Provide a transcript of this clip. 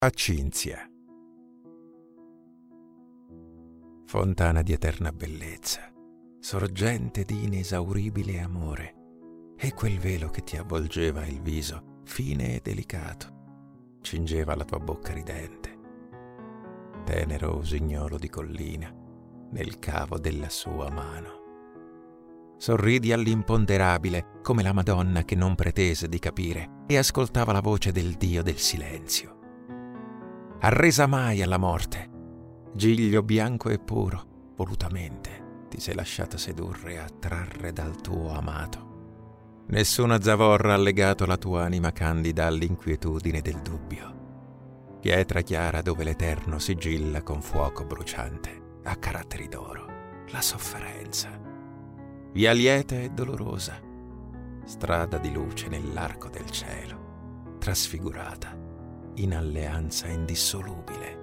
A Cinzia. Fontana di eterna bellezza, sorgente di inesauribile amore, e quel velo che ti avvolgeva il viso, fine e delicato, cingeva la tua bocca ridente. Tenero usignolo di collina, nel cavo della sua mano. Sorridi all'imponderabile, come la Madonna che non pretese di capire e ascoltava la voce del Dio del silenzio. Arresa mai alla morte, giglio bianco e puro, volutamente ti sei lasciata sedurre e attrarre dal tuo amato. Nessuna zavorra ha legato la tua anima candida all'inquietudine del dubbio. Pietra chiara dove l'eterno sigilla con fuoco bruciante, a caratteri d'oro, la sofferenza. Via lieta e dolorosa, strada di luce nell'arco del cielo, trasfigurata in alleanza indissolubile.